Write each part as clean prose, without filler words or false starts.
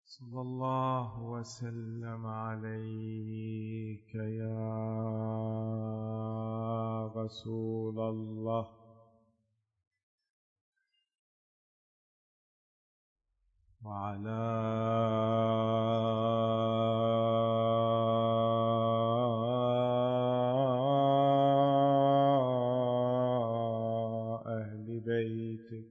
صلى الله وسلم عليك يا رسول الله وعلى أهل بيتك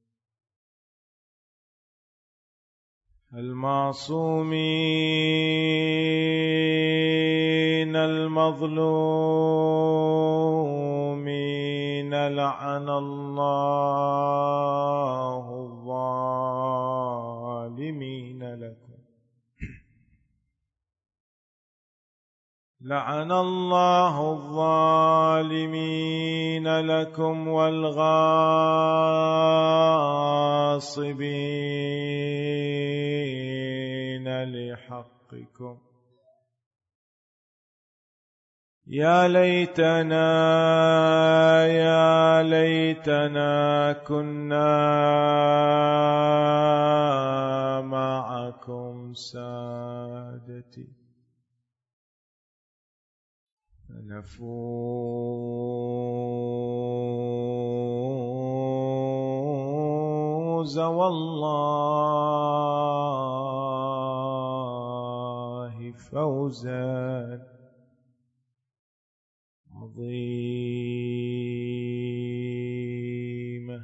المعصومين المظلومين. لعن الله الظالمين لكم، لعن الله الظالمين لكم والغاصبين لحقكم. يا ليتنا كنا معكم سادتي فنفوز والله فوزا عظيما.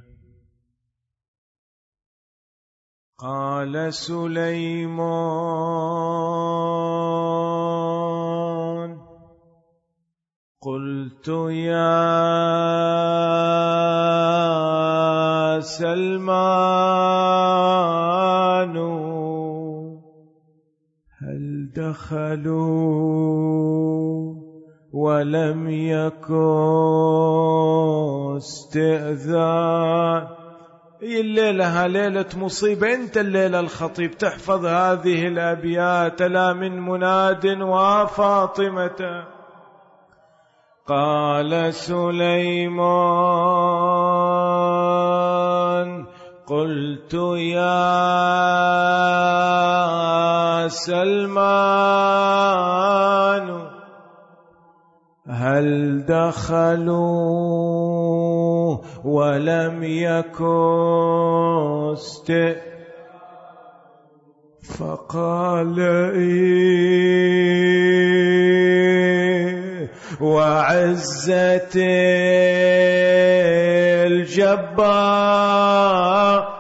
قال سليمان: قلت يا سلمان هل دخلوا ولم يكن استئذان. الليلة ليلة مصيبة، أنت الليلة الخطيب تحفظ هذه الأبيات: لا من مناد وفاطمة. قال سليمان: قلت يا سلمان هل دخلوا ولم يكن فقال: وعزة الجبار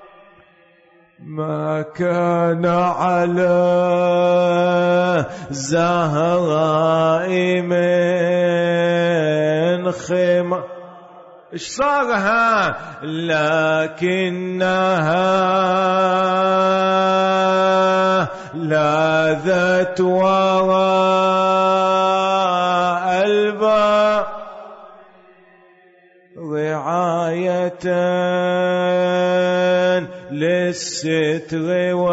ما كان على زهراء من خيمة. إيش صارها؟ لكنها لاذت وراء الباب رعاية للستر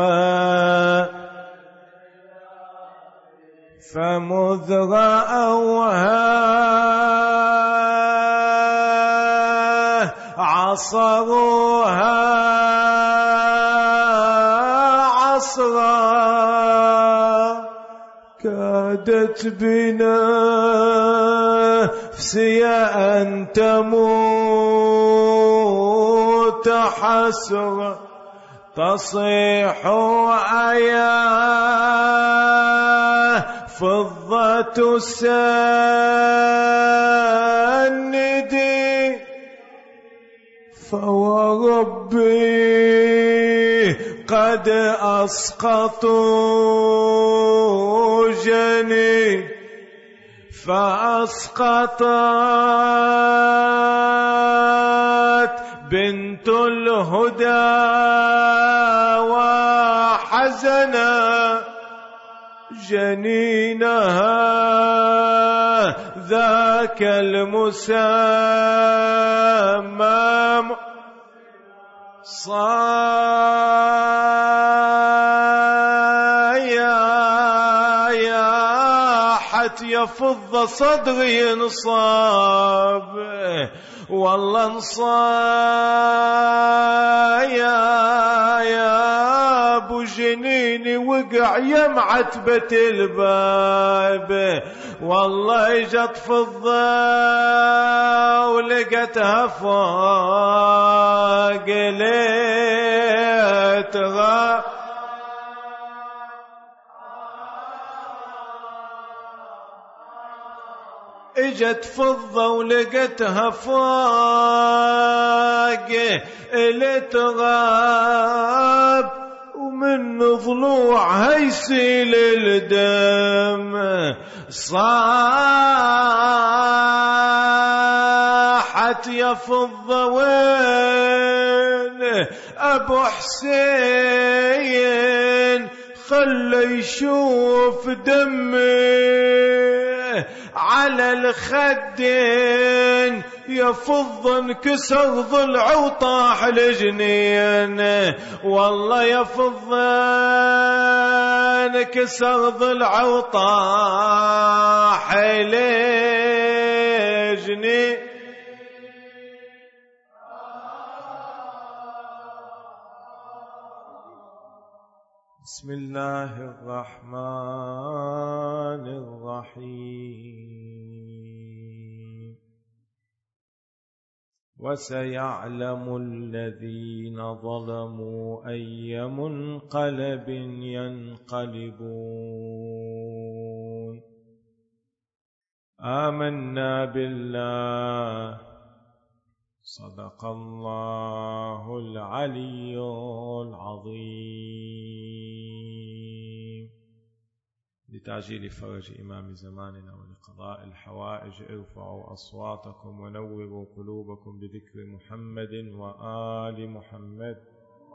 فمذ رأوها عصروها عصرا كادت بنفسي أن تموت حسرا تصيح أيا فضة سندي فوربي قد أسقطوا جني فأسقطت بنت الهدى وحزنا جنينها ذاك المسمى صايحت يفض صدري انصاب والله انصايا يا أبو جنيني وقع يم عتبة الباب، والله اجت فضة ولقتها فوق ليتها اجت فضة ولقتها فوق لتغاب، ومن ضلوعها يسيل الدم، صاحت يا فضة وين أبو حسين خلى يشوف دمي على الخدين، يا فضة انكسر ضلع وطاح الجنين، والله يا فضة انكسر ضلع وطاح الجنين. بسم الله الرحمن الرحيم. وسيعلم الذين ظلموا أي منقلب ينقلبون. آمنا بالله صدق الله العلي العظيم. لتعجيل فرج إمام زماننا ولقضاء الحوائج ارفعوا أصواتكم ونوروا قلوبكم بذكر محمد وآل محمد.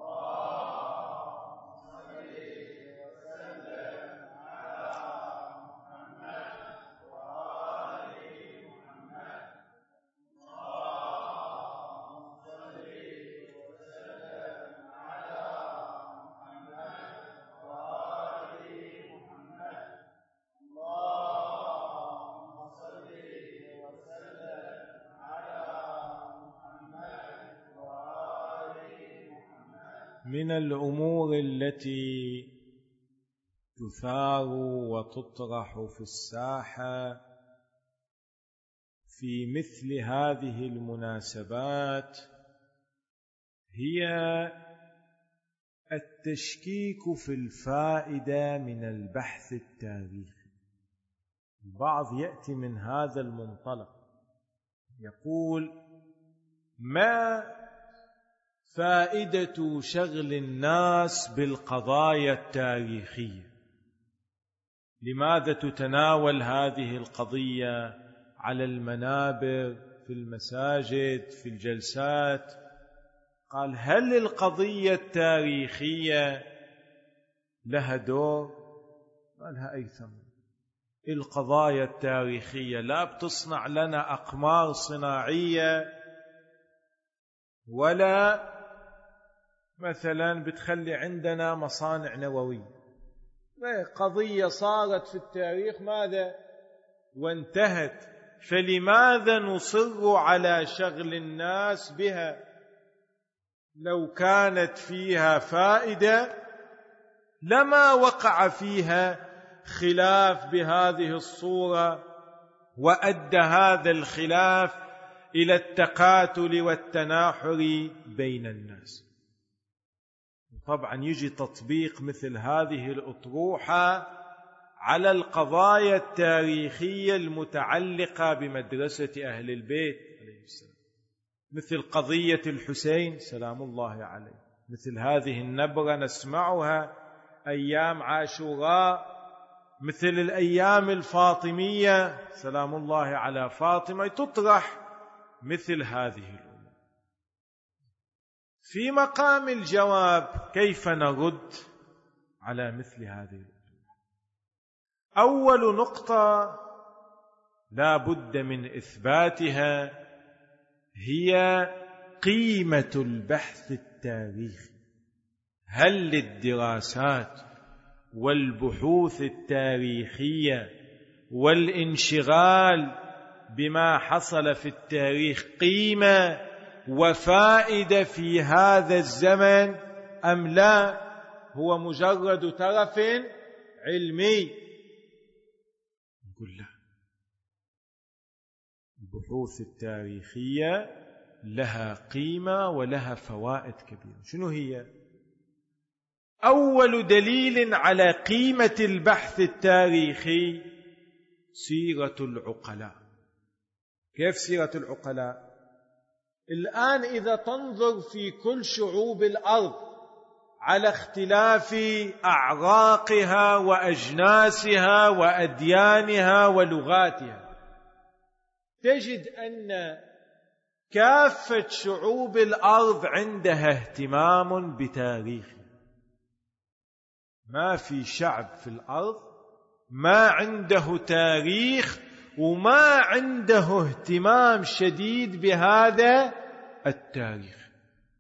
من الأمور التي تثار وتطرح في الساحة في مثل هذه المناسبات هي التشكيك في الفائدة من البحث التاريخي. البعض يأتي من هذا المنطلق يقول: ما فائدة شغل الناس بالقضايا التاريخية؟ لماذا تتناول هذه القضية على المنابر في المساجد في الجلسات؟ قال: هل القضية التاريخية لها دور؟ ما لها أي ثمن. القضايا التاريخية لا بتصنع لنا أقمار صناعية، ولا مثلا بتخلي عندنا مصانع نووية. قضية صارت في التاريخ ماذا؟ وانتهت. فلماذا نصر على شغل الناس بها؟ لو كانت فيها فائدة لما وقع فيها خلاف بهذه الصورة، وأدى هذا الخلاف إلى التقاتل والتناحر بين الناس. طبعا يجي تطبيق مثل هذه الأطروحة على القضايا التاريخية المتعلقة بمدرسة أهل البيت عليه السلام، مثل قضية الحسين سلام الله عليه. مثل هذه النبرة نسمعها أيام عاشوراء، مثل الأيام الفاطمية سلام الله على فاطمة، تطرح مثل هذه الأمور. في مقام الجواب كيف نرد على مثل هذه الأمور؟ أول نقطة لا بد من إثباتها هي قيمة البحث التاريخي. هل للدراسات والبحوث التاريخية والانشغال بما حصل في التاريخ قيمة وفائدة في هذا الزمن أم لا؟ هو مجرد ترف علمي. نقول لا، البحوث التاريخية لها قيمة ولها فوائد كبيرة. شنو هي؟ أول دليل على قيمة البحث التاريخي سيرة العقلاء. كيف سيرة العقلاء؟ الآن إذا تنظر في كل شعوب الأرض على اختلاف أعراقها وأجناسها وأديانها ولغاتها، تجد أن كافة شعوب الأرض عندها اهتمام بتاريخها. ما في شعب في الأرض ما عنده تاريخ وما عنده اهتمام شديد بهذا التاريخ.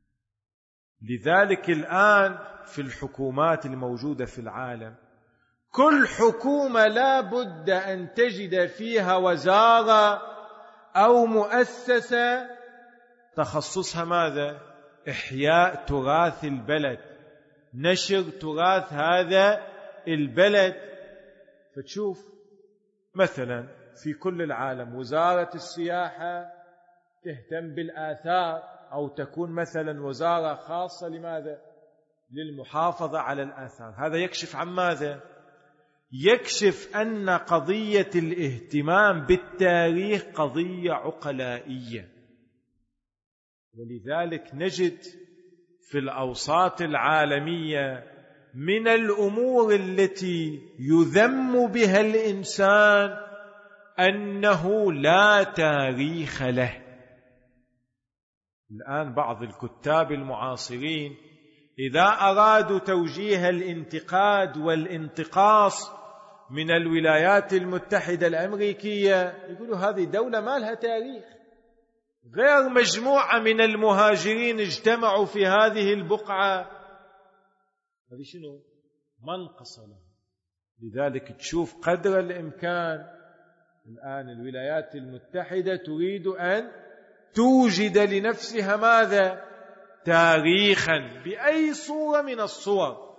لذلك الآن في الحكومات الموجودة في العالم، كل حكومة لا بد أن تجد فيها وزارة أو مؤسسة تخصصها ماذا؟ إحياء تراث البلد، نشر تراث هذا البلد. فتشوف مثلا في كل العالم وزارة السياحة تهتم بالآثار، أو تكون مثلا وزارة خاصة لماذا؟ للمحافظة على الآثار. هذا يكشف عن ماذا؟ يكشف أن قضية الاهتمام بالتاريخ قضية عقلائية. ولذلك نجد في الأوساط العالمية من الأمور التي يذم بها الإنسان أنه لا تاريخ له. الآن بعض الكتاب المعاصرين إذا أرادوا توجيه الانتقاد والانتقاص من الولايات المتحدة الأمريكية يقولوا هذه دولة ما لها تاريخ، غير مجموعة من المهاجرين اجتمعوا في هذه البقعة. هذه شنو؟ منقصة له. لذلك تشوف قدر الإمكان الآن الولايات المتحدة تريد أن توجد لنفسها ماذا؟ تاريخا بأي صورة من الصور.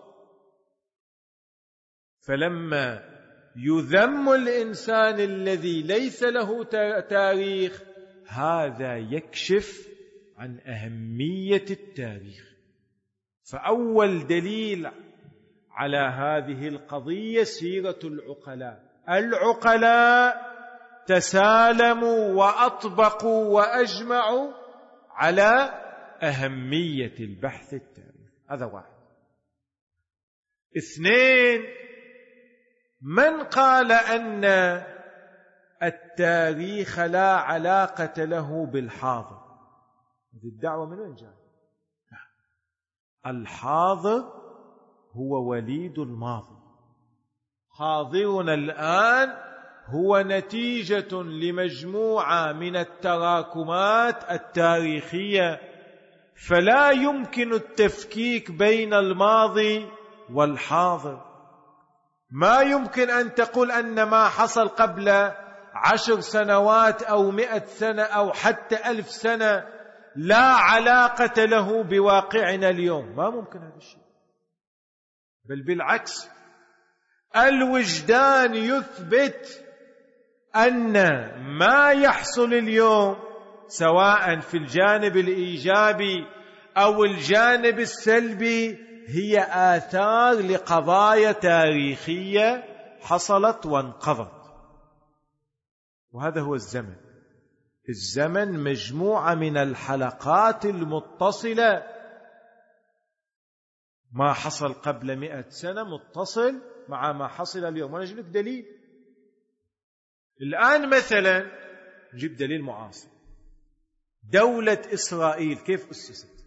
فلما يذم الإنسان الذي ليس له تاريخ، هذا يكشف عن أهمية التاريخ. فأول دليل على هذه القضية سيرة العقلاء. العقلاء تسالموا وأطبقوا وأجمعوا على أهمية البحث التاريخي. هذا واحد. اثنين، من قال أن التاريخ لا علاقة له بالحاضر؟ هذه الدعوة من وين جاءت؟ الحاضر هو وليد الماضي. حاضرنا الآن هو نتيجة لمجموعة من التراكمات التاريخية، فلا يمكن التفكيك بين الماضي والحاضر. ما يمكن أن تقول أن ما حصل قبل 10 سنوات أو 100 سنة أو حتى 1000 سنة لا علاقة له بواقعنا اليوم. ما ممكن هذا الشيء، بل بالعكس، الوجدان يثبت أن ما يحصل اليوم سواء في الجانب الإيجابي أو الجانب السلبي هي آثار لقضايا تاريخية حصلت وانقضت. وهذا هو الزمن. الزمن مجموعة من الحلقات المتصلة، ما حصل قبل 100 سنة متصل مع ما حصل اليوم. وأنا أجيب لك دليل. الآن مثلا نجيب دليل معاصر. دولة إسرائيل كيف أسست؟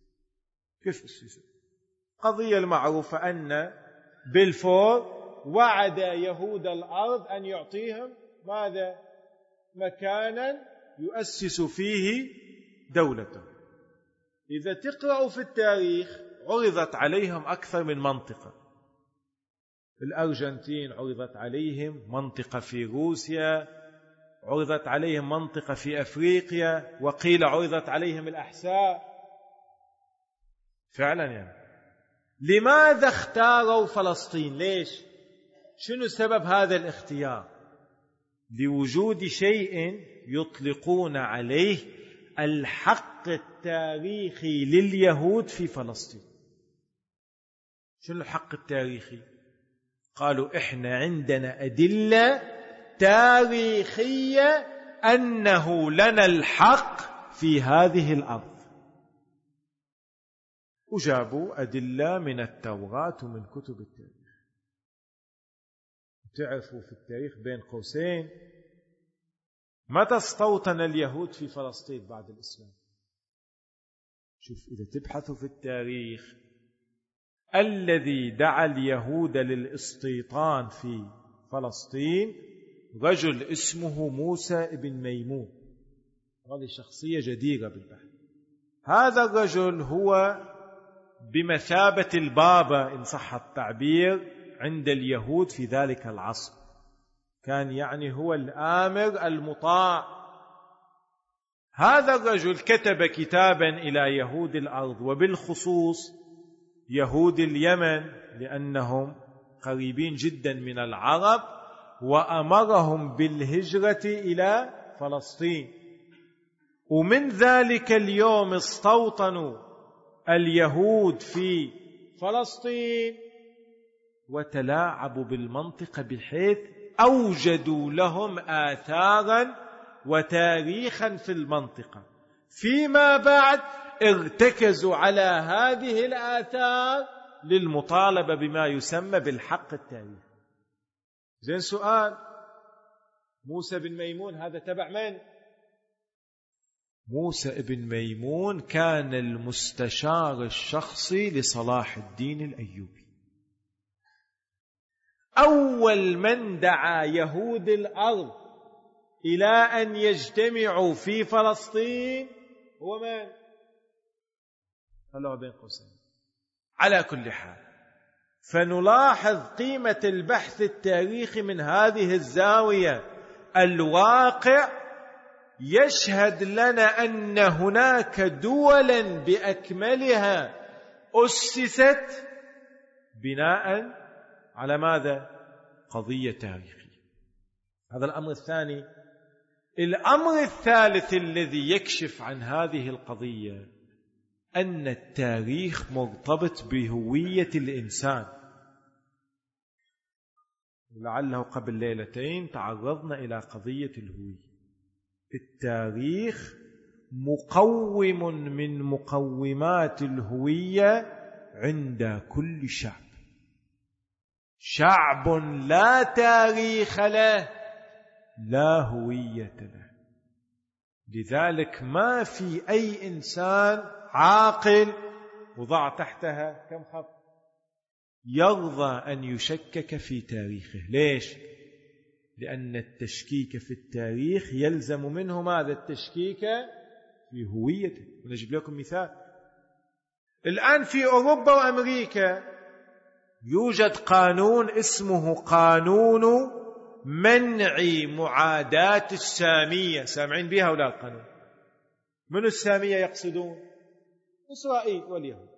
قضية المعروفة أن بلفور وعد يهود الأرض أن يعطيهم ماذا؟ مكانا يؤسس فيه دولته. إذا تقرأوا في التاريخ عرضت عليهم أكثر من منطقة. الأرجنتين عرضت عليهم، منطقة في روسيا، عرضت عليهم منطقة في أفريقيا، وقيل عرضت عليهم الأحساء. فعلا يعني لماذا اختاروا فلسطين؟ ليش؟ شنو سبب هذا الاختيار؟ لوجود شيء يطلقون عليه الحق التاريخي لليهود في فلسطين. شنو الحق التاريخي؟ قالوا إحنا عندنا أدلة تاريخية أنه لنا الحق في هذه الأرض، وجابوا أدلة من التوراة ومن كتب التاريخ. تعرفوا في التاريخ بين قوسين متى استوطن اليهود في فلسطين بعد الإسلام؟ شوف إذا تبحثوا في التاريخ، الذي دعا اليهود للاستيطان في فلسطين رجل اسمه موسى بن ميمون. هذه شخصية جديرة بالبحث. هذا الرجل هو بمثابة البابا إن صح التعبير عند اليهود في ذلك العصر، كان يعني هو الآمر المطاع. هذا الرجل كتب كتابا إلى يهود الأرض، وبالخصوص يهود اليمن لأنهم قريبين جدا من العرب، وأمرهم بالهجرة إلى فلسطين. ومن ذلك اليوم استوطنوا اليهود في فلسطين وتلاعبوا بالمنطقة بحيث أوجدوا لهم آثارا وتاريخا في المنطقة. فيما بعد ارتكزوا على هذه الآثار للمطالبة بما يسمى بالحق التاريخي. زين، سؤال: موسى بن ميمون هذا تبع من؟ موسى بن ميمون كان المستشار الشخصي لصلاح الدين الأيوبي. أول من دعا يهود الأرض إلى أن يجتمعوا في فلسطين هو من؟ خلوها بين قوسين. على كل حال، فنلاحظ قيمة البحث التاريخي من هذه الزاوية. الواقع يشهد لنا أن هناك دولا بأكملها أسست بناء على ماذا؟ قضية تاريخية. هذا الأمر الثاني. الأمر الثالث الذي يكشف عن هذه القضية أن التاريخ مرتبط بهوية الإنسان. لعله قبل ليلتين تعرضنا إلى قضية الهوية. التاريخ مقوم من مقومات الهوية عند كل شعب. شعب لا تاريخ له لا هوية له. لذلك ما في أي إنسان عاقل، وضع تحتها كم خط، يرضى أن يشكك في تاريخه. ليش؟ لأن التشكيك في التاريخ يلزم منه ماذا؟ التشكيك في هويته. ونجيب لكم مثال. الآن في أوروبا وأمريكا يوجد قانون اسمه قانون منع معاداة السامية. سامعين بها ولا القانون؟ من السامية يقصدون؟ إسرائيل واليهود.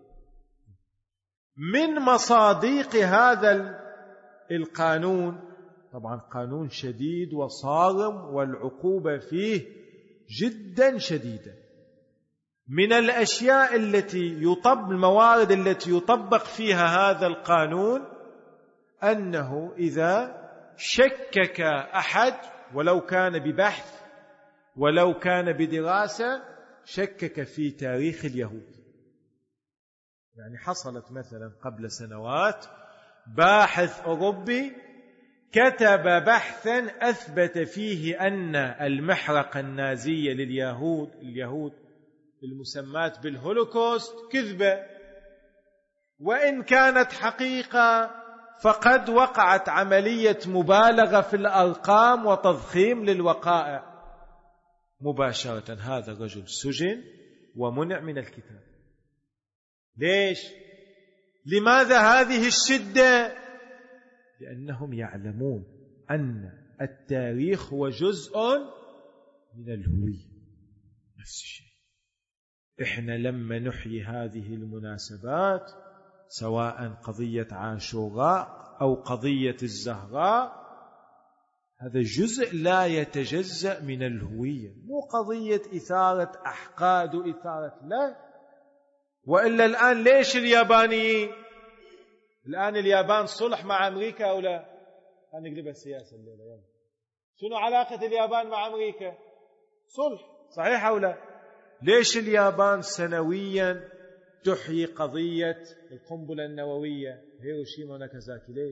من مصادق هذا القانون، طبعا قانون شديد وصارم والعقوبة فيه جدا شديدة، من الأشياء الموارد التي يطبق فيها هذا القانون أنه إذا شكك أحد ولو كان ببحث ولو كان بدراسة، شكك في تاريخ اليهود. يعني حصلت مثلا قبل سنوات باحث أوروبي كتب بحثا أثبت فيه أن المحرقة النازية لليهود المسمات بالهولوكوست كذبة، وإن كانت حقيقة فقد وقعت عملية مبالغة في الأرقام وتضخيم للوقائع. مباشرة هذا الرجل سجن ومنع من الكتاب. ليش؟ لماذا هذه الشدة؟ لأنهم يعلمون أن التاريخ هو جزء من الهوية. نفس الشيء إحنا لما نحيي هذه المناسبات سواء قضية عاشوراء أو قضية الزهراء، هذا جزء لا يتجزأ من الهوية، مو قضية إثارة أحقاد وإثارة، لا. وإلا الآن ليش اليابانيين الآن اليابان صلح مع أمريكا أو لا؟ هنقلبها السياسة الليلة يعني. شنو علاقة اليابان مع أمريكا؟ صلح، صحيح أو لا؟ ليش اليابان سنويا تحيي قضية القنبلة النووية هيروشيما وناكازاكي؟ ليش؟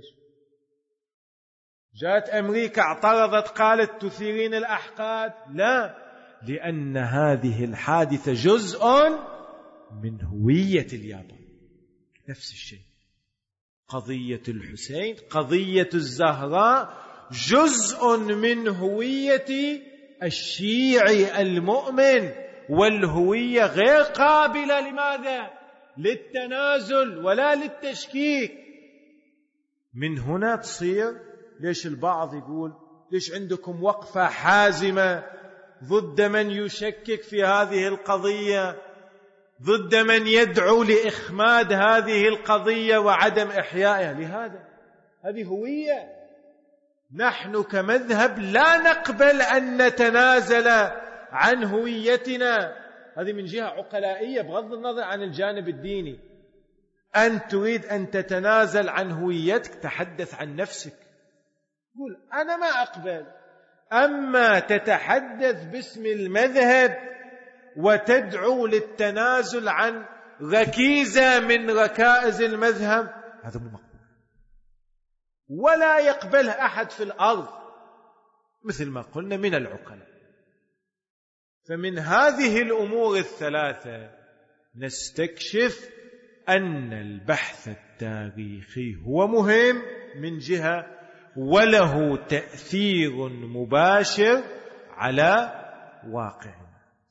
جاءت أمريكا اعترضت قالت تثيرين الأحقاد؟ لا، لأن هذه الحادثة جزء من هوية اليابان. نفس الشيء قضية الحسين، قضية الزهراء جزء من هوية الشيعي المؤمن، والهوية غير قابلة لماذا؟ للتنازل ولا للتشكيك. من هنا تصير ليش البعض يقول ليش عندكم وقفة حازمة ضد من يشكك في هذه القضية، ضد من يدعو لإخماد هذه القضية وعدم إحيائها؟ لهذا هذه هوية. نحن كمذهب لا نقبل أن نتنازل عن هويتنا، هذه من جهة عقلائية بغض النظر عن الجانب الديني. أن تريد أن تتنازل عن هويتك تحدث عن نفسك، قول أنا ما أقبل. أما تتحدث باسم المذهب وتدعو للتنازل عن ركيزة من ركائز المذهب، هذا مو مقبول ولا يقبله أحد في الأرض، مثل ما قلنا من العقلاء. فمن هذه الأمور الثلاثة نستكشف أن البحث التاريخي هو مهم من جهة، وله تأثير مباشر على واقعنا.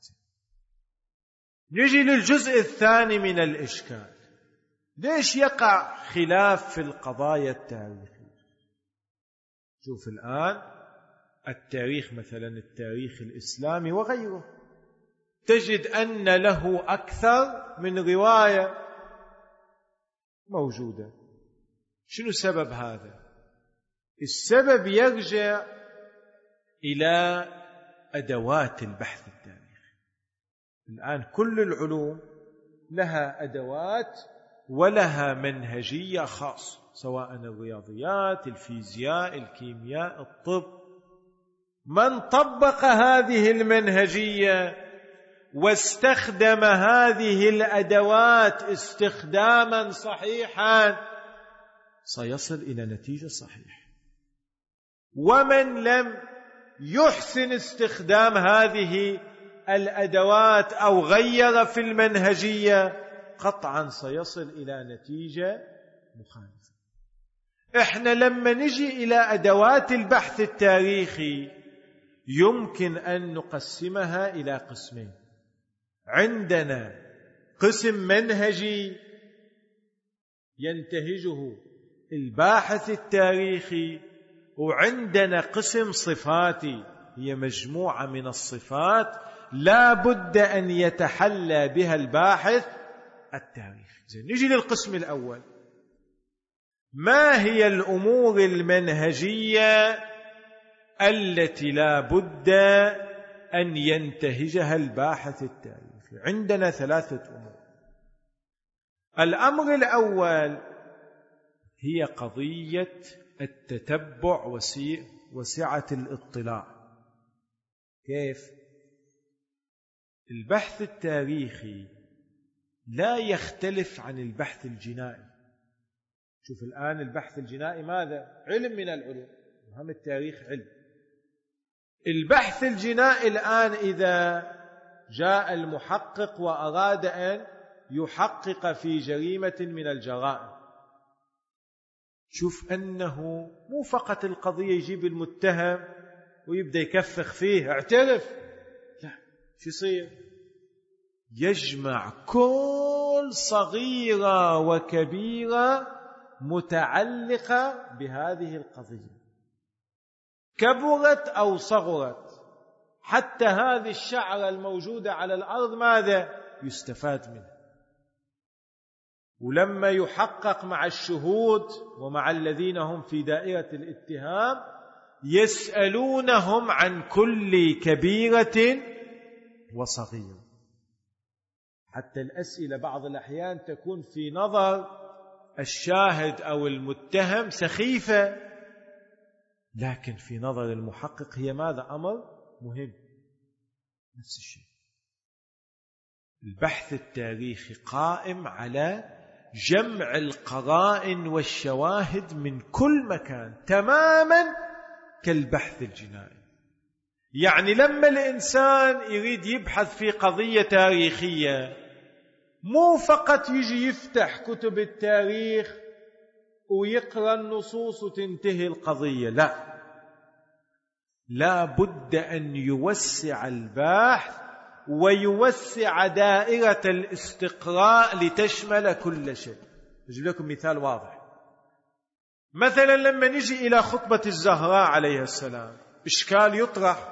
نجي للجزء الثاني من الإشكال. ليش يقع خلاف في القضايا التاريخية؟ شوف الآن التاريخ، مثلا التاريخ الإسلامي وغيره، تجد أن له أكثر من رواية موجودة. شنو سبب هذا؟ السبب يرجع إلى أدوات البحث التاريخي. الآن كل العلوم لها أدوات ولها منهجية خاصة، سواء الرياضيات، الفيزياء، الكيمياء، الطب. من طبق هذه المنهجية واستخدم هذه الأدوات استخداما صحيحا سيصل إلى نتيجة صحيحة. ومن لم يحسن استخدام هذه الأدوات أو غير في المنهجية قطعا سيصل إلى نتيجة مخالفة. إحنا لما نجي إلى أدوات البحث التاريخي يمكن أن نقسمها إلى قسمين. عندنا قسم منهجي ينتهجه الباحث التاريخي، وعندنا قسم صفاتي، هي مجموعة من الصفات لا بد أن يتحلى بها الباحث التاريخي. نجي للقسم الأول. ما هي الأمور المنهجية التي لا بد أن ينتهجها الباحث التاريخي؟ عندنا ثلاثة أمور. الأمر الأول هي قضية التتبع وسعة الاطلاع. كيف؟ البحث التاريخي لا يختلف عن البحث الجنائي. شوف الآن البحث الجنائي ماذا؟ علم من العلوم، وهم التاريخ علم. البحث الجنائي الآن إذا جاء المحقق وأراد أن يحقق في جريمة من الجرائم، شوف أنه مو فقط القضية يجيب المتهم ويبدأ يكفخ فيه اعترف، لا، شو يصير؟ يجمع كل صغيرة وكبيرة متعلقة بهذه القضية، كبرت أو صغرت، حتى هذه الشعرة الموجودة على الأرض ماذا يستفاد منها. ولما يحقق مع الشهود ومع الذين هم في دائرة الاتهام يسألونهم عن كل كبيرة وصغيرة. حتى الأسئلة بعض الأحيان تكون في نظر الشاهد أو المتهم سخيفة، لكن في نظر المحقق هي ماذا؟ أمر مهم. نفس الشيء البحث التاريخي قائم على جمع القرائن والشواهد من كل مكان تماما كالبحث الجنائي. يعني لما الإنسان يريد يبحث في قضية تاريخية مو فقط يجي يفتح كتب التاريخ ويقرأ النصوص وتنتهي القضية، لا بد أن يوسع البحث ويوسع دائرة الاستقراء لتشمل كل شيء. أجيب لكم مثال واضح. مثلا لما نجي إلى خطبة الزهراء عليه السلام إشكال يطرح.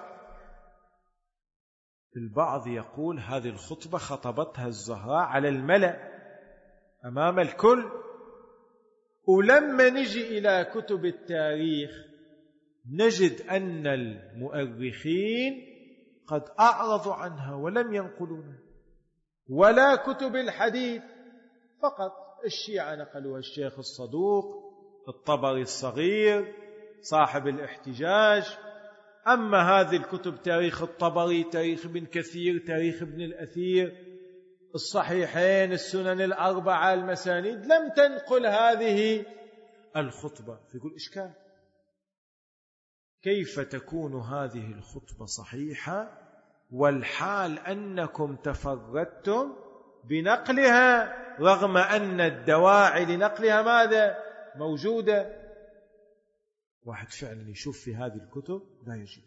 البعض يقول هذه الخطبة خطبتها الزهراء على الملأ أمام الكل، ولما نجي إلى كتب التاريخ نجد أن المؤرخين قد أعرضوا عنها ولم ينقلونها، ولا كتب الحديث، فقط الشيعة نقلوها، الشيخ الصدوق، الطبري الصغير، صاحب الاحتجاج. أما هذه الكتب تاريخ الطبري، تاريخ ابن كثير، تاريخ ابن الأثير، الصحيحين، السنن الأربعة، المسانيد، لم تنقل هذه الخطبة. فيقول إشكال، كيف تكون هذه الخطبة صحيحة والحال أنكم تفردتم بنقلها رغم أن الدواعي لنقلها ماذا؟ موجودة. واحد فعلا يشوف في هذه الكتب لا يجد،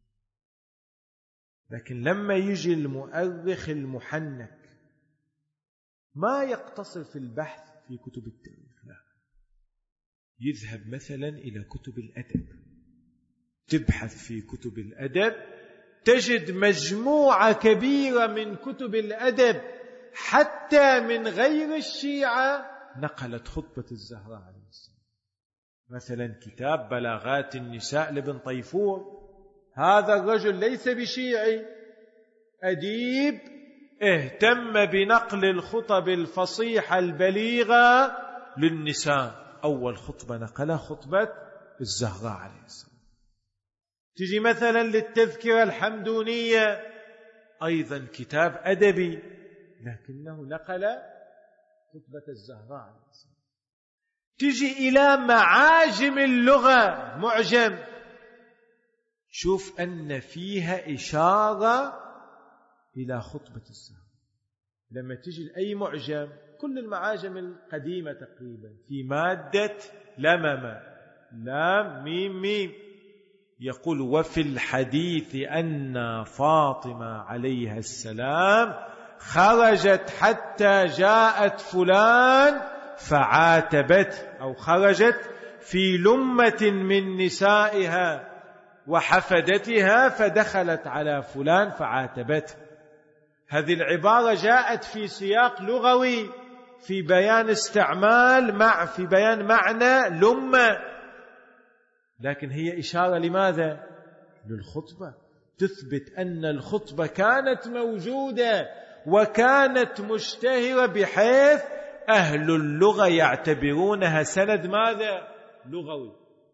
لكن لما يجي المؤرخ المحنك ما يقتصر في البحث في كتب التاريخ، لا، يذهب مثلا إلى كتب الأدب. تبحث في كتب الأدب تجد مجموعة كبيرة من كتب الأدب حتى من غير الشيعة نقلت خطبة الزهراء عليه السلام. مثلا كتاب بلاغات النساء لابن طيفور، هذا الرجل ليس بشيعي، أديب اهتم بنقل الخطب الفصيحة البليغة للنساء. أول خطبة نقلها خطبة الزهراء عليه السلام. تجي مثلا للتذكرة الحمدونية، أيضا كتاب أدبي، لكنه نقل خطبة الزهراء عليه السلام. تجي إلى معاجم اللغة، معجم، شوف أن فيها إشارة إلى خطبة الزهراء. لما تجي لأي معجم، كل المعاجم القديمة تقريبا، في مادة لمم، لام ميم ميم، يقول وفي الحديث أن فاطمة عليها السلام خرجت حتى جاءت فلان فعاتبته، أو خرجت في لمة من نسائها وحفدتها فدخلت على فلان فعاتبته. هذه العبارة جاءت في سياق لغوي في بيان استعمال في بيان معنى لمة، لكن هي إشارة لماذا؟ للخطبة، تثبت أن الخطبة كانت موجودة وكانت مشتهرة بحيث أهل اللغة يعتبرونها سند ماذا؟ لغوي.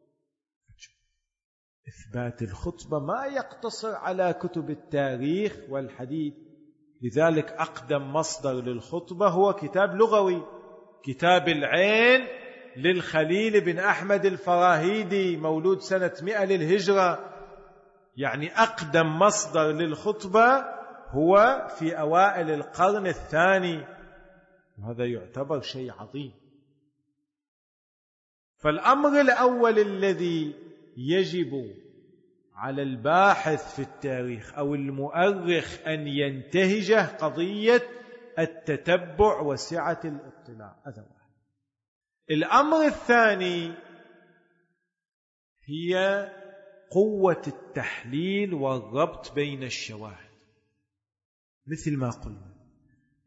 إثبات الخطبة ما يقتصر على كتب التاريخ والحديث، لذلك أقدم مصدر للخطبة هو كتاب لغوي، كتاب العين للخليل بن أحمد الفراهيدي، مولود سنة 100 للهجرة. يعني أقدم مصدر للخطبة هو في أوائل القرن الثاني، وهذا يعتبر شيء عظيم. فالأمر الأول الذي يجب على الباحث في التاريخ أو المؤرخ أن ينتهجه قضية التتبع وسعة الاطلاع، هذا واحد. الأمر الثاني هي قوة التحليل والربط بين الشواهد. مثل ما قلنا،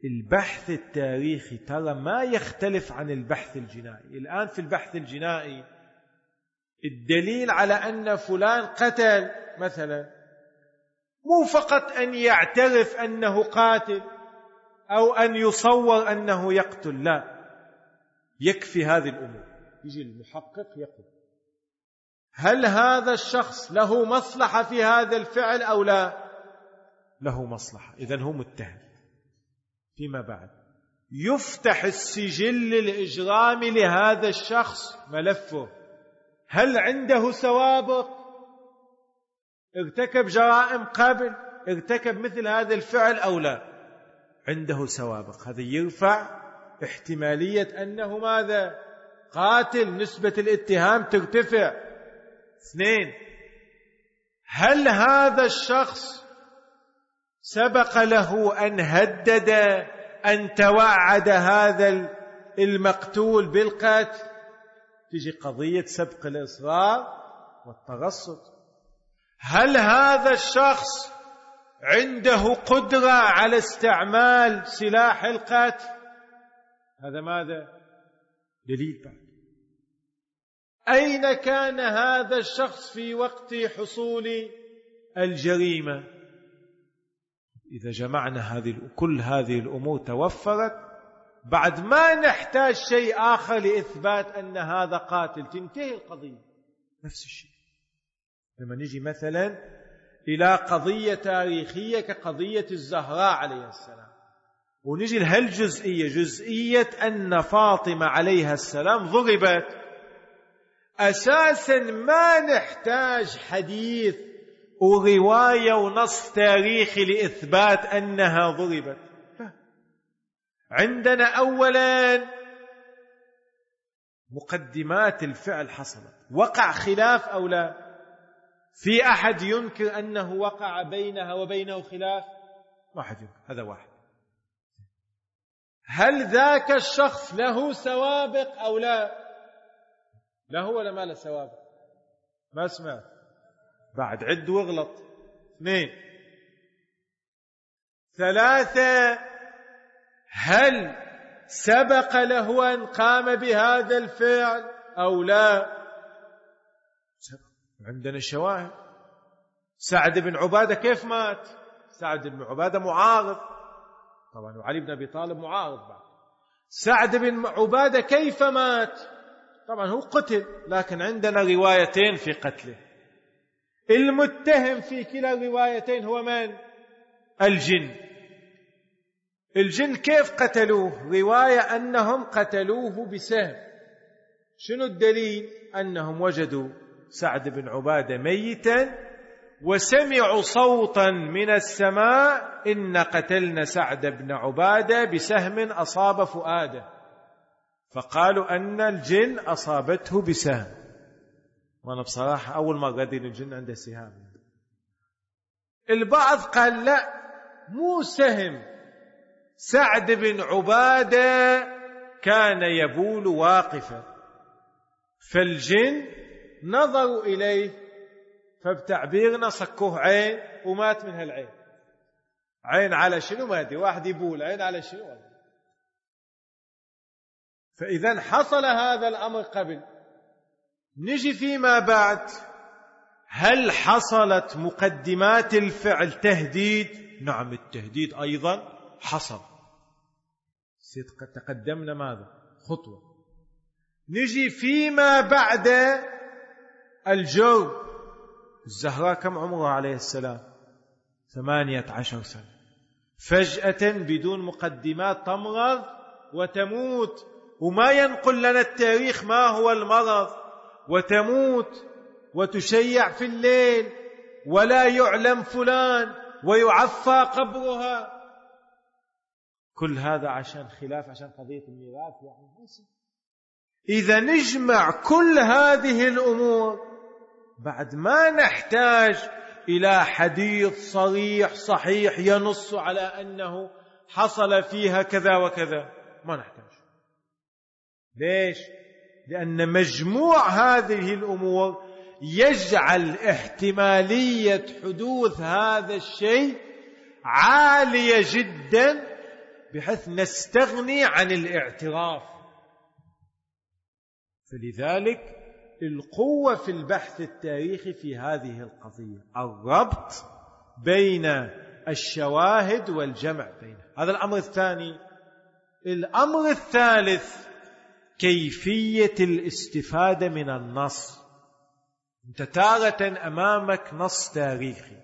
البحث التاريخي ترى ما يختلف عن البحث الجنائي. الآن في البحث الجنائي الدليل على أن فلان قتل مثلا مو فقط أن يعترف أنه قاتل أو أن يصور أنه يقتل، لا، يكفي هذه الأمور. يجي المحقق يقول هل هذا الشخص له مصلحة في هذا الفعل أو لا؟ له مصلحة، إذن هو متهم. فيما بعد يفتح السجل الإجرامي لهذا الشخص، ملفه، هل عنده سوابق؟ ارتكب جرائم قبل، ارتكب مثل هذا الفعل أو لا؟ عنده سوابق، هذا يرفع احتمالية أنه ماذا؟ قاتل، نسبة الاتهام ترتفع. 2، هل هذا الشخص سبق له أن هدد أن توعد هذا المقتول بالقتل؟ تجي قضية سبق الإصرار والترصد. هل هذا الشخص عنده قدرة على استعمال سلاح القتل؟ هذا ماذا؟ دليل بعد. أين كان هذا الشخص في وقت حصول الجريمة؟ إذا جمعنا كل هذه الأمور توفرت، بعد ما نحتاج شيء آخر لإثبات أن هذا قاتل، تنتهي القضية. نفس الشيء لما نجي مثلا إلى قضية تاريخية كقضية الزهراء عليه السلام، ونجي لهالجزئية، جزئية أن فاطمة عليها السلام ضربت، أساسا ما نحتاج حديث ورواية ونص تاريخي لإثبات أنها ضربت. عندنا أولا مقدمات الفعل حصلت، وقع خلاف أو لا؟ في أحد ينكر أنه وقع بينها وبينه خلاف؟ ما أحد ينكر، هذا واحد. هل ذاك الشخص له سوابق أو لا؟ له ولا ما له سوابق؟ ما سمعت، بعد عد واغلط. 2، 3، هل سبق له أن قام بهذا الفعل أو لا؟ عندنا شواهد. سعد بن عبادة كيف مات؟ سعد بن عبادة معارض طبعا، وعلي بن أبي طالب معارض بعد. سعد بن عبادة كيف مات؟ طبعا هو قتل، لكن عندنا روايتين في قتله. المتهم في كلا الروايتين هو من؟ الجن. الجن كيف قتلوه؟ رواية أنهم قتلوه بسهم. شنو الدليل؟ أنهم وجدوا سعد بن عبادة ميتا وسمعوا صوتا من السماء إن قتلنا سعد بن عبادة بسهم أصاب فؤاده، فقالوا أن الجن أصابته بسهم. وأنا بصراحة أول ما قدر الجن عنده سهام. البعض قال لا، مو سهم، سعد بن عبادة كان يبول واقفا، فالجن نظروا إليه، فبتعبيرنا صكوه عين ومات من هالعين. عين على شنو؟ ما أدري، واحد يبول، عين على شنو؟ فإذا حصل هذا الأمر قبل. نجي فيما بعد، هل حصلت مقدمات الفعل تهديد؟ نعم، التهديد أيضا حصل. تقدمنا ماذا؟ خطوة. نجي فيما بعد الجرم. الزهراء كم عمرها عليه السلام؟ 18 سنة. فجأة بدون مقدمات تمرض وتموت، وما ينقل لنا التاريخ ما هو المرض، وتموت وتشيع في الليل ولا يعلم فلان ويعفى قبرها. كل هذا عشان خلاف، عشان قضية الميراث يعني. إذا نجمع كل هذه الأمور، بعد ما نحتاج إلى حديث صريح صحيح ينص على أنه حصل فيها كذا وكذا، ما نحتاج. ليش؟ لأن مجموع هذه الأمور يجعل احتمالية حدوث هذا الشيء عالية جدا، بحيث نستغني عن الاعتراف. فلذلك القوة في البحث التاريخي في هذه القضية الربط بين الشواهد والجمع بينها. هذا الأمر الثاني. الأمر الثالث كيفية الاستفادة من النص. أنت تارة أمامك نص تاريخي،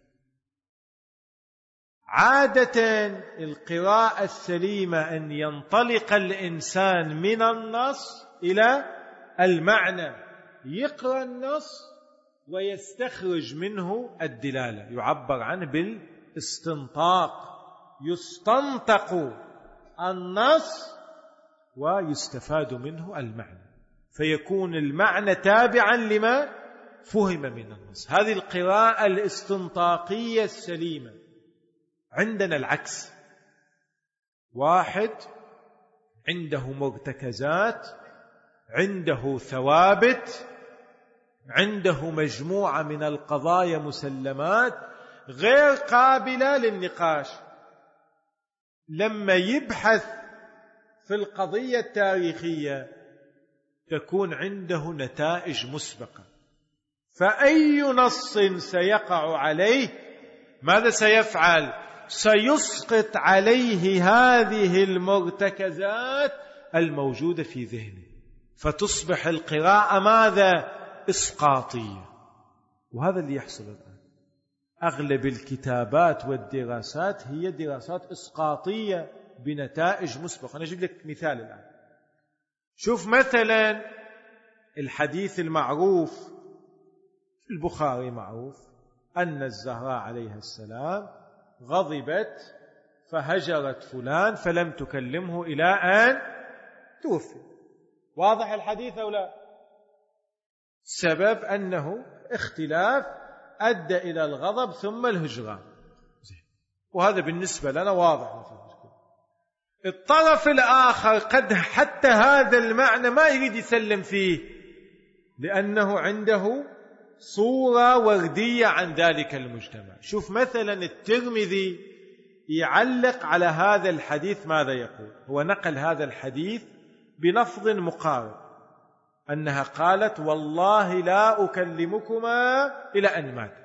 عادة القراءة السليمة أن ينطلق الإنسان من النص إلى المعنى، يقرأ النص ويستخرج منه الدلالة، يعبر عنه بالاستنطاق، يستنطق النص ويستفاد منه المعنى، فيكون المعنى تابعا لما فهم من النص. هذه القراءة الاستنطاقية السليمة. عندنا العكس، واحد عنده مرتكزات، عنده ثوابت، عنده مجموعة من القضايا مسلمات غير قابلة للنقاش. لما يبحث في القضية التاريخية تكون عنده نتائج مسبقة، فأي نص سيقع عليه ماذا سيفعل؟ سيسقط عليه هذه المرتكزات الموجودة في ذهنه، فتصبح القراءة ماذا؟ إسقاطية. وهذا اللي يحصل الآن. أغلب الكتابات والدراسات هي دراسات إسقاطية بنتائج مسبقة. أنا أجيب لك مثال الآن. شوف مثلا الحديث المعروف في البخاري، معروف أن الزهراء عليها السلام غضبت فهجرت فلان فلم تكلمه إلى أن توفي. واضح الحديث أو لا؟ سبب أنه اختلاف أدى إلى الغضب ثم الهجران، وهذا بالنسبة لنا واضح. الطرف الآخر قد حتى هذا المعنى ما يريد يسلم فيه، لأنه عنده صورة وردية عن ذلك المجتمع. شوف مثلا الترمذي يعلق على هذا الحديث ماذا يقول؟ هو نقل هذا الحديث بلفظ مقارب، أنها قالت والله لا أكلمكما إلى أن مات.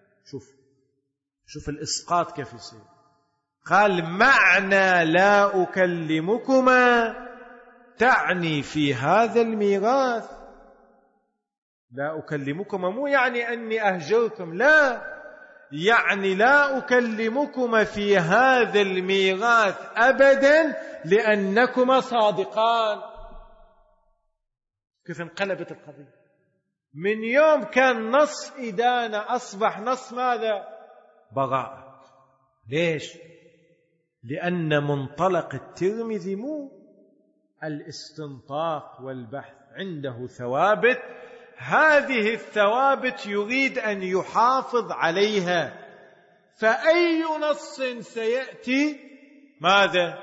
شوف الإسقاط كيف يصير. قال معنى لا أكلمكما تعني في هذا الميراث. لا أكلمكما مو يعني أني أهجركم، لا، يعني لا أكلمكما في هذا الميراث أبدا لأنكما صادقان. كيف انقلبت القضية؟ من يوم كان نص إدانة أصبح نص ماذا؟ براءة. ليش؟ لأن منطلق الترمذي مو الاستنطاق والبحث، عنده ثوابت، هذه الثوابت يريد أن يحافظ عليها، فأي نص سيأتي ماذا؟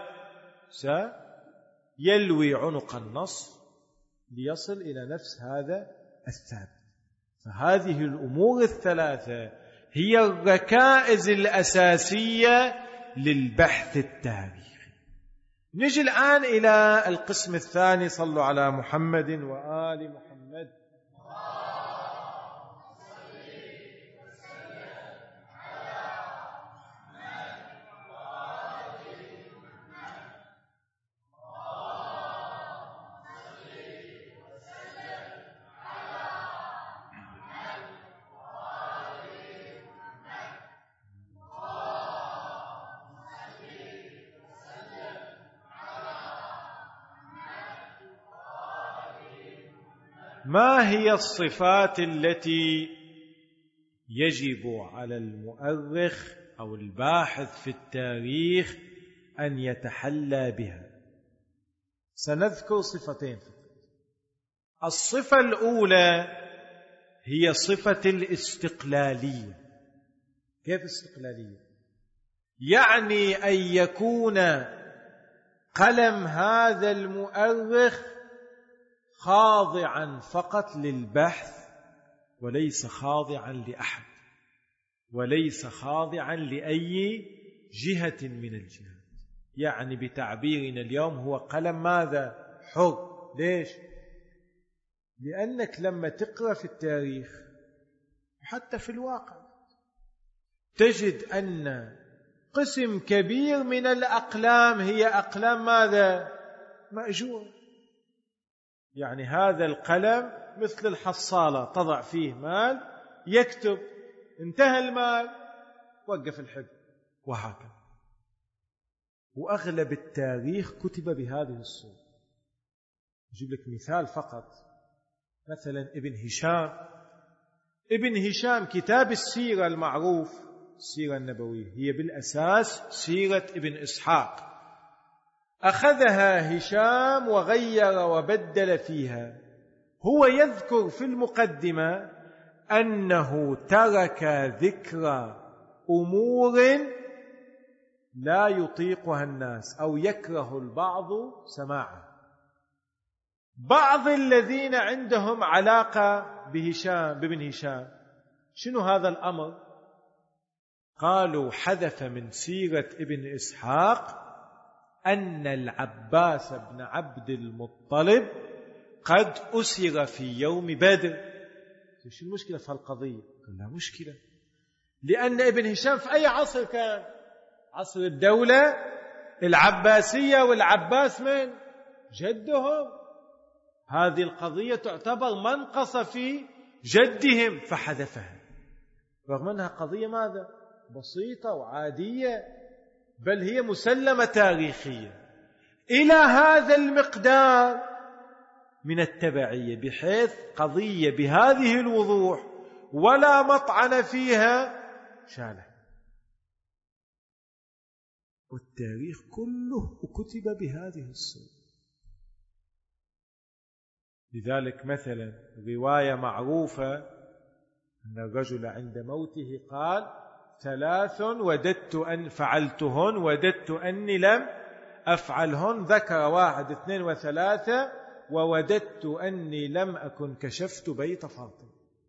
سيلوي عنق النص ليصل إلى نفس هذا الثابت. فهذه الأمور الثلاثة هي الركائز الأساسية للبحث التاريخي. نجي الآن إلى القسم الثاني. صلوا على محمد وآل محمد. ما هي الصفات التي يجب على المؤرخ أو الباحث في التاريخ أن يتحلى بها؟ سنذكر صفتين. الصفة الأولى هي صفة الاستقلالية. كيف استقلالية؟ يعني أن يكون قلم هذا المؤرخ خاضعا فقط للبحث، وليس خاضعا لأحد، وليس خاضعا لأي جهة من الجهات. يعني بتعبيرنا اليوم هو قلم ماذا؟ حر. ليش؟ لأنك لما تقرأ في التاريخ حتى في الواقع تجد أن قسم كبير من الأقلام هي أقلام ماذا؟ مأجور. يعني هذا القلم مثل الحصالة، تضع فيه مال يكتب، انتهى المال وقف الحبر، وهكذا. وأغلب التاريخ كتب بهذه الصورة. أجيب لك مثال فقط، مثلا ابن هشام كتاب السيرة المعروف، السيرة النبوية هي بالأساس سيرة ابن إسحاق، أخذها هشام وغير وبدل فيها. هو يذكر في المقدمة أنه ترك ذكر أمور لا يطيقها الناس أو يكره البعض سماعها. بعض الذين عندهم علاقة بابن هشام شنو هذا الأمر؟ قالوا حدث من سيرة ابن إسحاق أن العباس بن عبد المطلب قد أسر في يوم بدر. شو المشكلة في هالقضية؟ قال لا مشكلة، لأن ابن هشام في أي عصر كان؟ عصر الدولة العباسية، والعباس من؟ جدهم. هذه القضية تعتبر منقص في جدهم فحذفها، رغم أنها قضية ماذا؟ بسيطة وعادية، بل هي مسلمة تاريخية إلى هذا المقدار من التبعية، بحيث قضية بهذه الوضوح ولا مطعن فيها شاله. والتاريخ كله كتب بهذه الصورة. لذلك مثلا رواية معروفة أن الرجل عند موته قال 3 وددت أن فعلتهن وددت أني لم أفعلهن، ذكر 1 2 و3 ووددت أني لم أكن كشفت بيت فاطمة.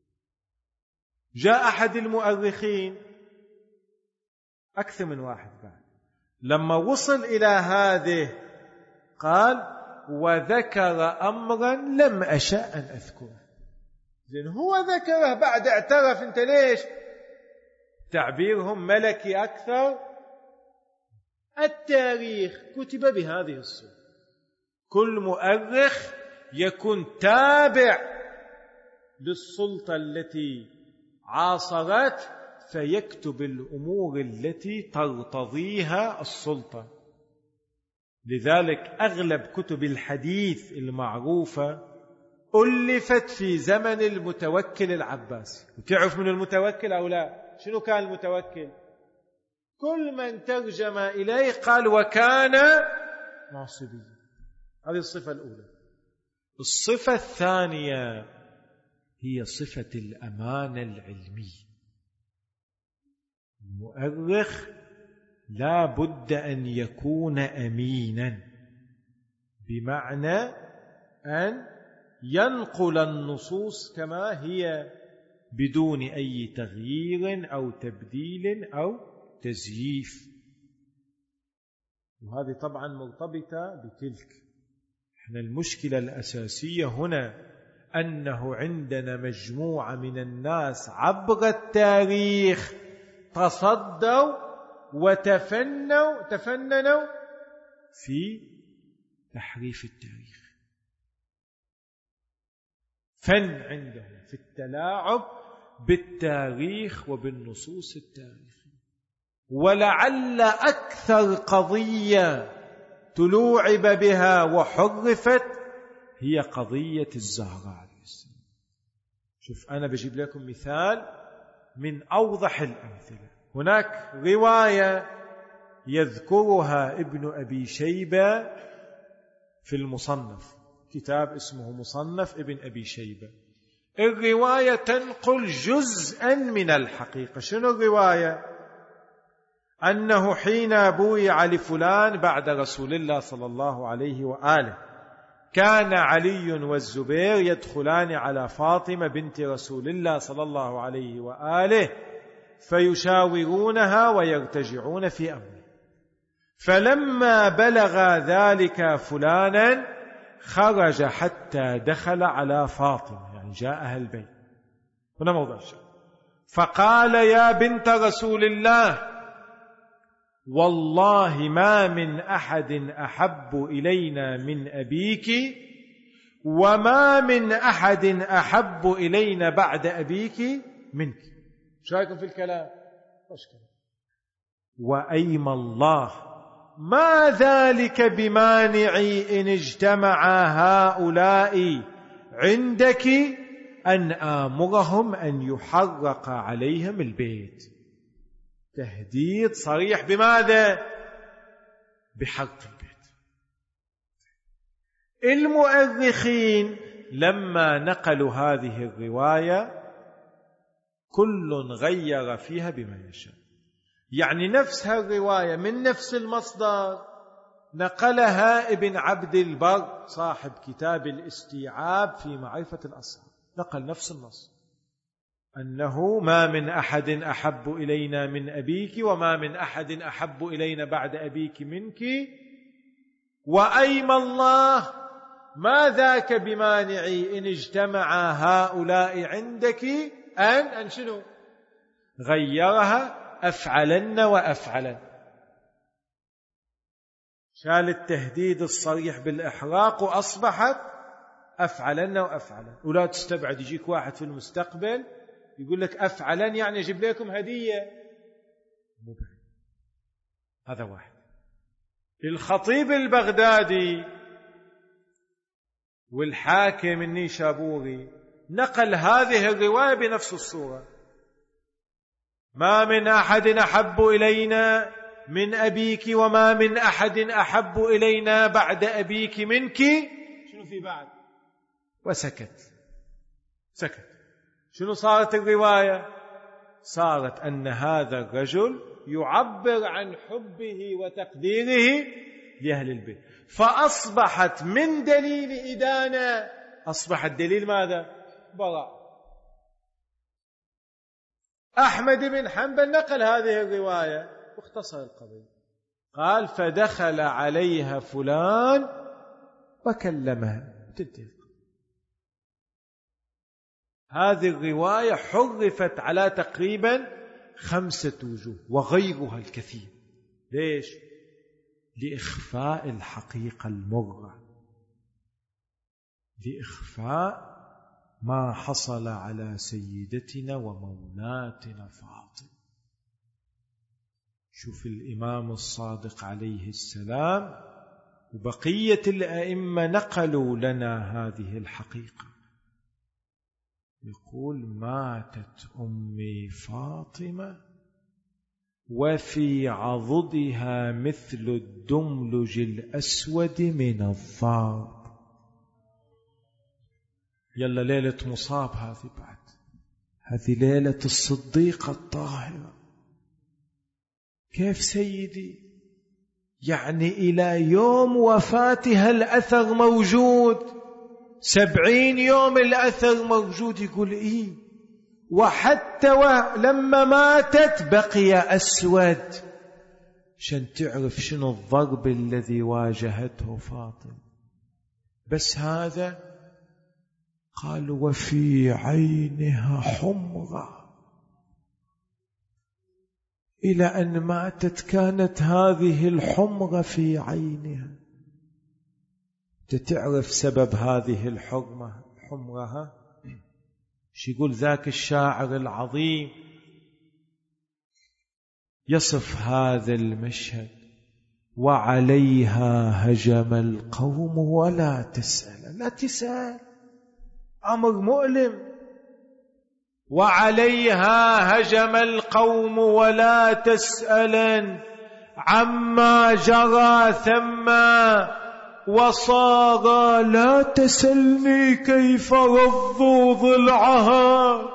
جاء أحد المؤرخين أكثر من واحد بعد لما وصل إلى هذه قال وذكر أمرا لم أشأ أن أذكره. زين هو ذكره بعد اعترف، انت ليش؟ تعبيرهم ملكي أكثر. التاريخ كتب بهذه الصورة، كل مؤرخ يكون تابع للسلطة التي عاصرت فيكتب الأمور التي ترتضيها السلطة. لذلك أغلب كتب الحديث المعروفة ألفت في زمن المتوكل العباسي. وتعرف من المتوكل أو لا؟ شنو كان المتوكل؟ كل من ترجم إليه قال وكان ناصبيا. هذه الصفة الأولى. الصفة الثانية هي صفة الأمانة العلمية. المؤرخ لا بد أن يكون أمينا، بمعنى أن ينقل النصوص كما هي بدون أي تغيير أو تبديل أو تزييف. وهذه طبعا مرتبطة بتلك. احنا المشكلة الأساسية هنا أنه عندنا مجموعة من الناس عبر التاريخ تصدوا وتفننوا في تحريف التاريخ. فن عندهم في التلاعب بالتاريخ وبالنصوص التاريخية. ولعل أكثر قضية تلوعب بها وحرفت هي قضية الزهراء عليه السلام. شوف أنا بجيب لكم مثال من أوضح الأمثلة. هناك رواية يذكرها ابن أبي شيبة في المصنف، كتاب اسمه مصنف ابن أبي شيبة. الرواية تنقل جزءا من الحقيقة. شنو الرواية؟ أنه حين بويع لفلان بعد رسول الله صلى الله عليه وآله كان علي والزبير يدخلان على فاطمة بنت رسول الله صلى الله عليه وآله فيشاورونها ويرتجعون في أمره. فلما بلغ ذلك فلانا خرج حتى دخل على فاطمة، يعني جاءها البيت. هنا موضع الشاهد. فقال: يا بنت رسول الله، والله ما من أحد أحب إلينا من أبيك، وما من أحد أحب إلينا بعد أبيك منك. شو رأيكم في الكلام؟ وأيم الله ما ذلك بمانعي إن اجتمع هؤلاء عندك أن آمرهم أن يحرق عليهم البيت. تهديد صريح بماذا؟ بحرق البيت. المؤرخين لما نقلوا هذه الرواية كل غير فيها بما يشاء، يعني نفس الرواية من نفس المصدر نقلها ابن عبد البر صاحب كتاب الاستيعاب في معرفة الأصحاب، نقل نفس النص أنه ما من أحد أحب إلينا من أبيك، وما من أحد أحب إلينا بعد أبيك منك، وأيم الله ما ذاك بمانعي إن اجتمع هؤلاء عندك أن شنو؟ غيرها أفعلن وأفعلن. شال التهديد الصريح بالإحراق وأصبحت أفعلن وأفعلن. ولا تستبعد يجيك واحد في المستقبل يقول لك أفعلن يعني أجيب لكم هدية، مبعد. هذا واحد. الخطيب البغدادي والحاكم النيشابوري نقل هذه الرواية بنفس الصورة: ما من أحد أحب إلينا من أبيك، وما من أحد أحب إلينا بعد أبيك منك. شنو في بعد؟ وسكت. سكت. شنو صارت الرواية؟ صارت أن هذا الرجل يعبر عن حبه وتقديره لأهل البيت، فأصبحت من دليل إدانة أصبح الدليل ماذا؟ براء. أحمد بن حنبل نقل هذه الرواية واختصر القضية، قال: فدخل عليها فلان وكلمها، تنتهي. هذه الرواية حرفت على تقريبا 5 وجوه وغيرها الكثير. ليش؟ لإخفاء الحقيقة المرة، لإخفاء ما حصل على سيدتنا ومولاتنا فاطمة. شوف الإمام الصادق عليه السلام وبقية الأئمة نقلوا لنا هذه الحقيقة. يقول: ماتت أمي فاطمة وفي عضدها مثل الدملج الأسود من الضرب. يلا ليلة مصاب هذه، بعد هذه ليلة الصديقة الطاهرة. كيف سيدي؟ يعني إلى يوم وفاتها الأثر موجود، 70 يوم الأثر موجود. يقول إيه؟ وحتى لما ماتت بقي أسود، عشان تعرف شنو الضرب الذي واجهته فاطمة. بس هذا قال: وفي عينها حمرة، إلى أن ماتت كانت هذه الحمرة في عينها. تعرف سبب هذه الحمرة؟ شو يقول ذاك الشاعر العظيم يصف هذا المشهد: وعليها هجم القوم ولا تسأل. لا تسأل، أمر مؤلم. وعليها هجم القوم ولا تسألن عما جرى ثم وصار. لا تسألني كيف رضوا ضلعها،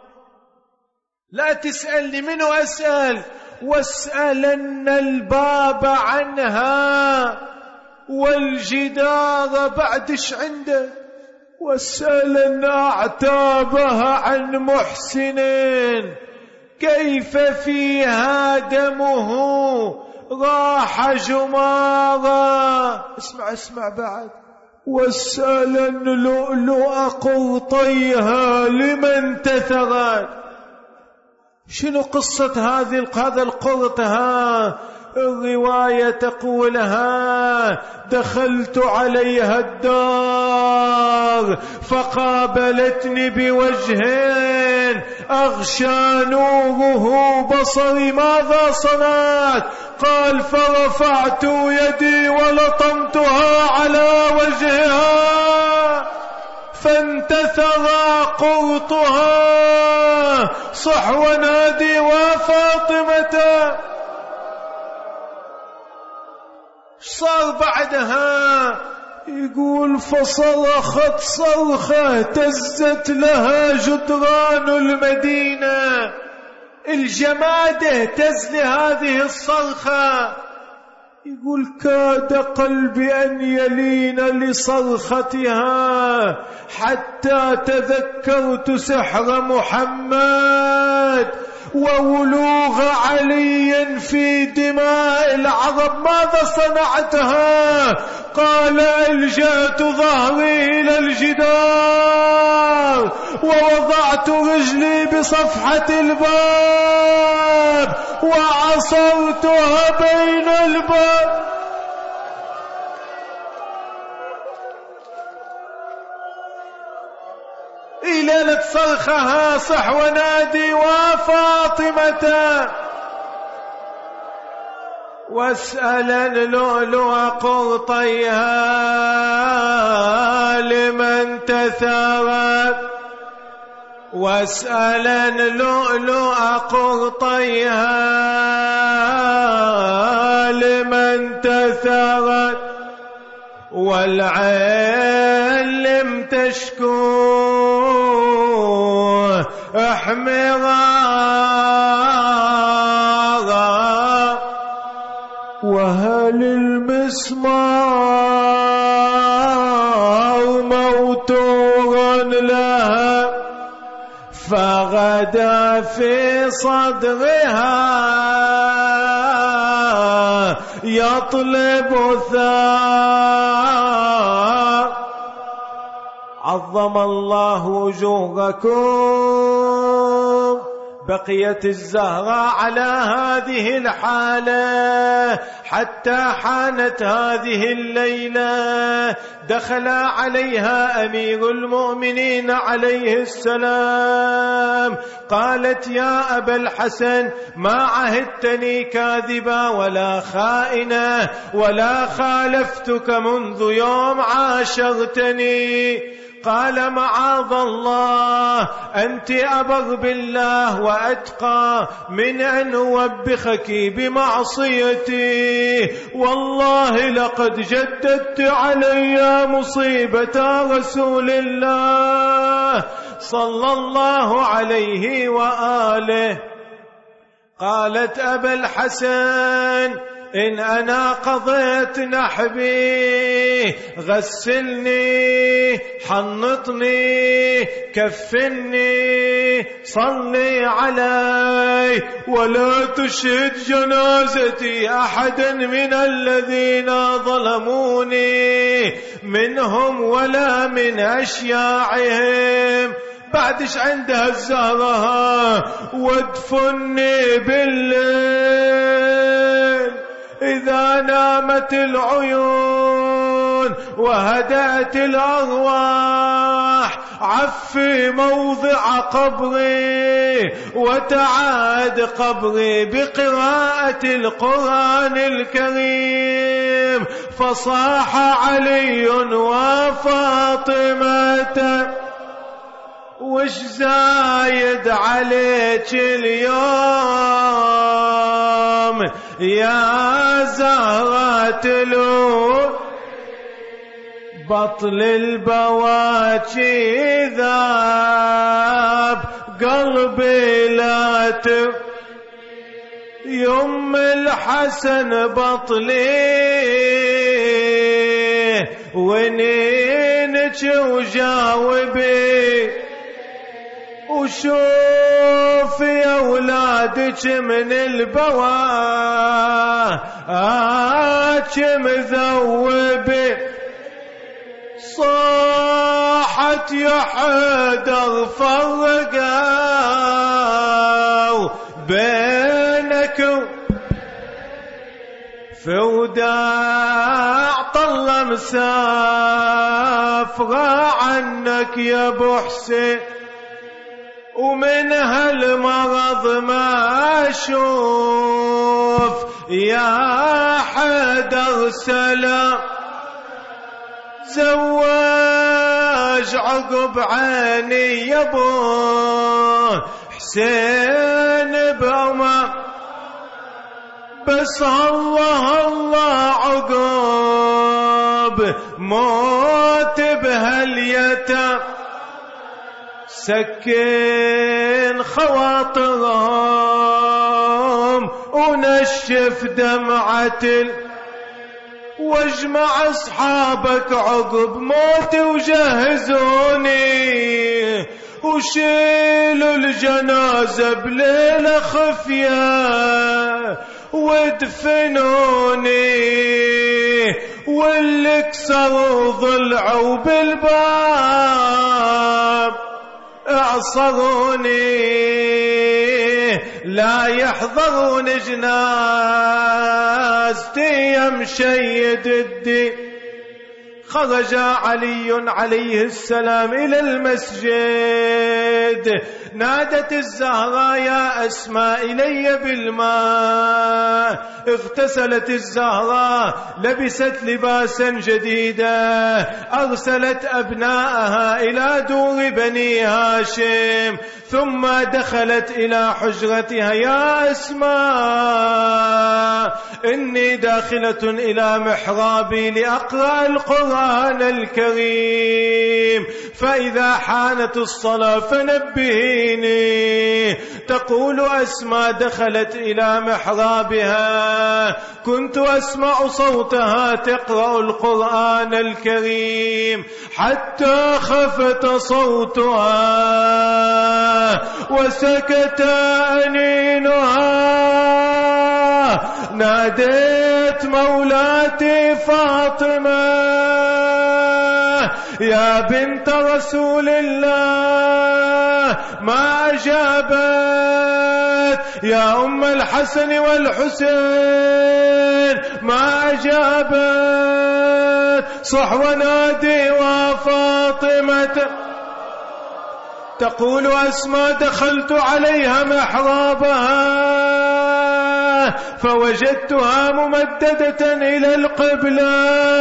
لا تسألني منو أسأل، واسألن الباب عنها والجدار بعدش عنده، واسألن أعتابها عن محسن كيف فيها دمه راح جمارة. اسمع بعد. واسألن لؤلؤ قرطيها لمن تثرت. شنو قصة هذا القرط؟ الرواية تقولها دخلت عليها الدار فقابلتني بوجه أغشى نوره بصري. ماذا صنعت؟ قال فرفعت يدي ولطمتها على وجهها فانتثر قرطها. صح ونادي وفاطمة. صار بعدها؟ يقول فصرخت صرخة اهتزت لها جدران المدينة. الجماد اهتز لهذه الصرخة. يقول كاد قلبي أن يلين لصرختها حتى تذكرت سحر محمد وولوغ علي في دماء العرب. ماذا صنعتها؟ قال ألجأت ظهري إلى الجدار ووضعت رجلي بصفحة الباب وعصرتها بين الباب. إلى صرخها صح ونادي وفاطمة. واسألن لؤلؤ قرطيها لمن تثرت. واسألن لؤلؤ قرطيها لمن تثرت. والعين لم تشكو احمرارا. وهل المسمار موتورا لها فغدا في صدرها يطلب ثار. عظم الله وجوهكم. بقيت الزهراء على هذه الحالة حتى حانت هذه الليلة. دخل عليها أمير المؤمنين عليه السلام. قالت يا أبا الحسن ما عهدتني كاذبا ولا خائنة ولا خالفتك منذ يوم عاشرتني. قال معاذ الله أنت أبر بالله وأتقى من أن أوبخك بمعصيتي. والله لقد جددت علي مصيبة رسول الله صلى الله عليه وآله. قالت أبا الحسن إن أنا قضيت نحبي غسلني حنطني كفني صلي علي ولا تشهد جنازتي أحدا من الذين ظلموني منهم ولا من أشياعهم. بعدش عندها الزهرة وادفني بالليل إذا نامت العيون وهدأت الأرواح. عفي موضع قبري وتعاد قبري بقراءة القرآن الكريم. فصاح علي وفاطمة وش زايد عليك اليوم يا زهرة لون. بطل البواكي ذاب قلبي لا يم الحسن بطلي ونينك وجاوبي وشوف شوفي أولادك من البواك مذوبة صاحت يا حيدر فرقوا بينك في وداع طلة مسافرة عنك يا ابو حسين ومن هالمرض ما اشوف يا حيدر سلام زواج عقب عيني يا ابو حسين بأمة بس الله الله عقب موت بهاليتم سكن خواطرهم ونشف دمعة واجمع اصحابك عقب موتي وجهزوني وشيلوا الجنازة بليلة خفية وادفنوني واللي كسروا ضلعوا بالباب اعصروني لا يحضرون جنازتي يا مشيد الدين خرج علي عليه السلام إلى المسجد نادت الزهراء يا أسماء إلي بالماء اغتسلت الزهراء لبست لباسا جديدا أرسلت أبناءها إلى دور بني هاشم ثم دخلت إلى حجرتها يا أسماء إني داخلة إلى محرابي لأقرأ القرآن الكريم فإذا حانت الصلاة فنبهيني تقول أسماء دخلت إلى محرابها كنت أسمع صوتها تقرأ القرآن الكريم حتى خفت صوتها وسكت أنينها ناديت مولاتي فاطمة يا بنت رسول الله ما أجابت يا أم الحسن والحسين ما أجابت صح ونادي وفاطمة تقول أسماء دخلت عليها محرابها فوجدتها ممددة إلى القبلة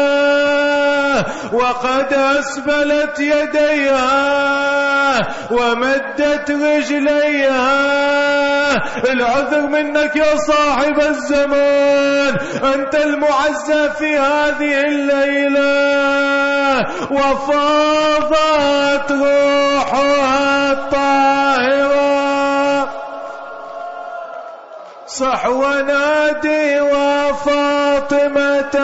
وقد أسبلت يديها ومدت رجليها العذر منك يا صاحب الزمان أنت المعزى في هذه الليلة وفاضت روحها الطاهرة صح ونادي وفاطمة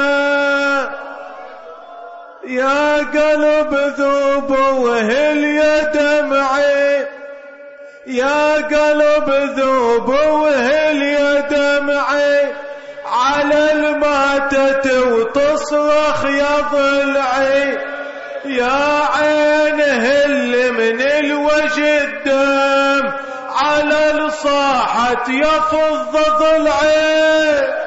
يا قلب ذوب وهل يا دمعي يا قلب ذوب وهل يا دمعي على الماتة وتصرخ يا ضلعي يا عين هل من الوجه الدم على الصاحة يفض ضلعي